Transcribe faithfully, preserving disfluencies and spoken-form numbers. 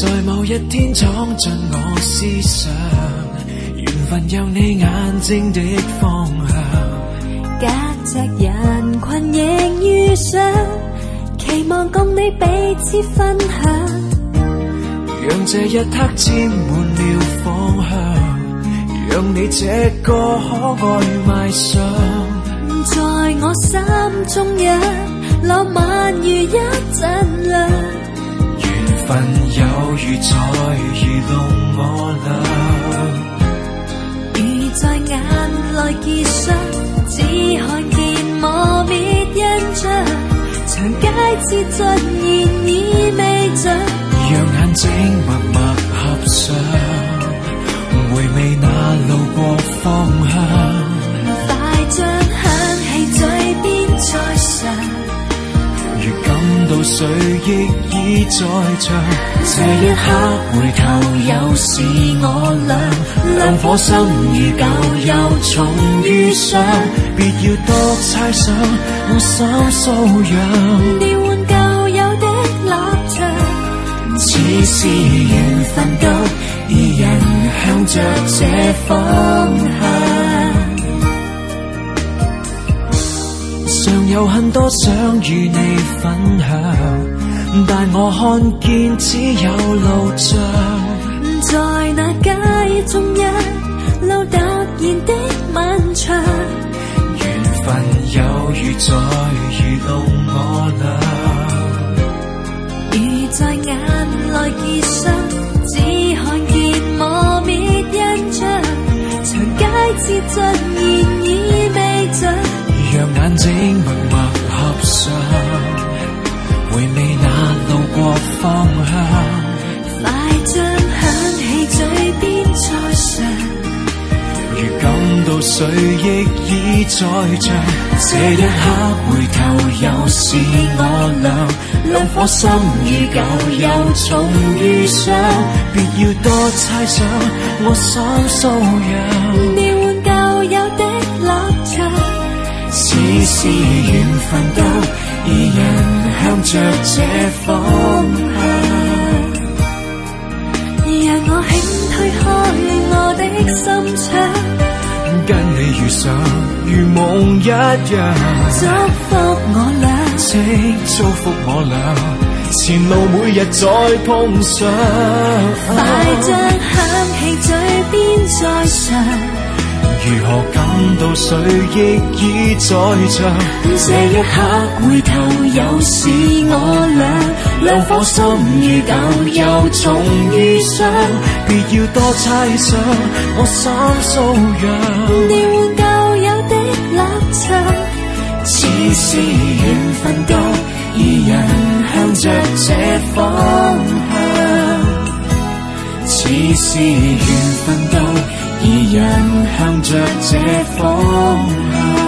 在某一天闖進我思想，緣分有你眼睛的方向， 隔着人群仍遇上，期望共你彼此分享， 讓這一刻沾滿了芳香，讓你這個可愛賣相， 在我心中一浪漫如一陣亮， 緣分有如在愚弄我倆， 如在眼內結霜，只看見磨滅印象，長街至盡然已未盡， 讓眼睛默默合上，回味那路過方向， 快將響起嘴邊再嘗， 如感到歲月已在唱，這一刻回頭又是我倆，兩顆心如舊又重遇上，別要多猜想，我心素養， 調換舊有的立場， 似是緣分到二人向着這方向，尚有很多想與你分享，但我看見只有路障， 在那街中一路突然的漫長， 緣分有如在愚弄我倆， 如在眼內結霜，只看見磨滅印象，長街至盡然已未盡， 讓眼睛默默合上，回味那路過方向， 快將響起嘴邊再嘗， 如感到歲月已在唱，這一刻回頭又是我倆，兩顆心如舊又重遇上，別要多猜想，我心素養， 調換舊有的立場， 似是緣分到二人向着這方向， 讓我輕推開我的心窗， 跟你遇上如夢一樣， 祝福我倆， 請祝福我倆，前路每日再碰上， 快將響起嘴邊再嘗， 如何感到歲月已在唱，這一刻回頭又是我倆，兩顆心如舊又重遇上，別要多猜想，我心素養， 調換舊有的立場， 似是緣分到二人向着這方向，似是緣分到二人向着這方向。